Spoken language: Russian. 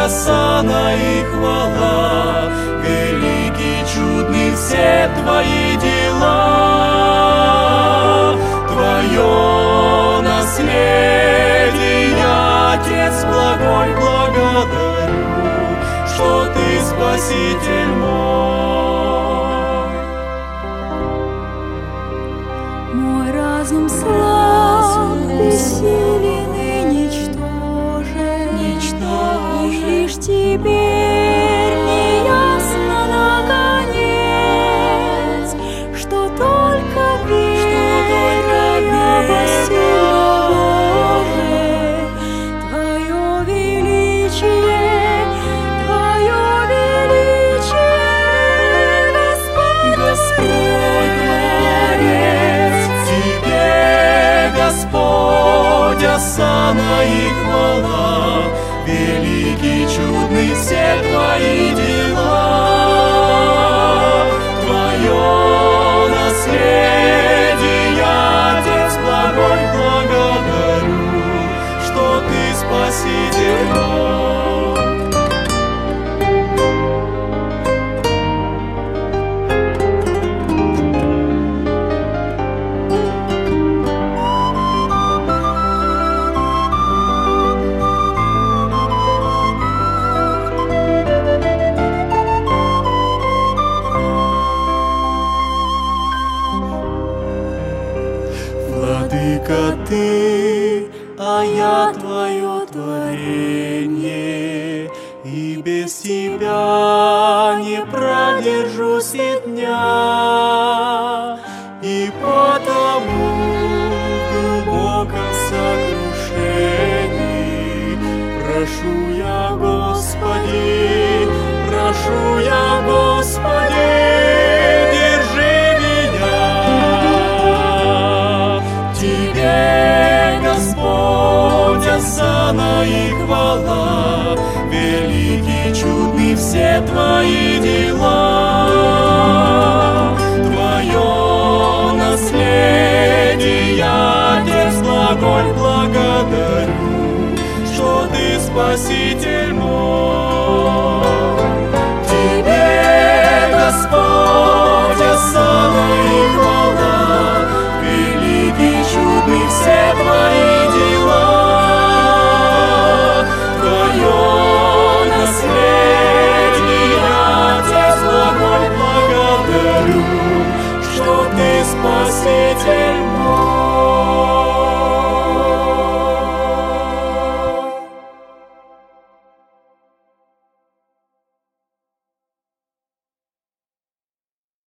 осанна и хвала, великий, чудный все Твои дела. Твое наследие, Отец благой, благодарю, что Ты Спаситель мой. Мой разум слаб, бессилен и ничтожен, и лишь теперь мне ясно наконец, что только вера посильна Боже, Твое величие, Господь Творец. Тебе, Господь, осанна и хвала, великий, чудный все Твои дела. Твое наследие, Отец благой, благодарю, что Ты Спаситель мой. Владыка Ты, а я Твое творение, и без Тебя не продержусь и дня, и потому в глубоком сокрушении прошу я, Господи, держи меня. Тебе, Господь, осанна и хвала, великий, чудный все Твои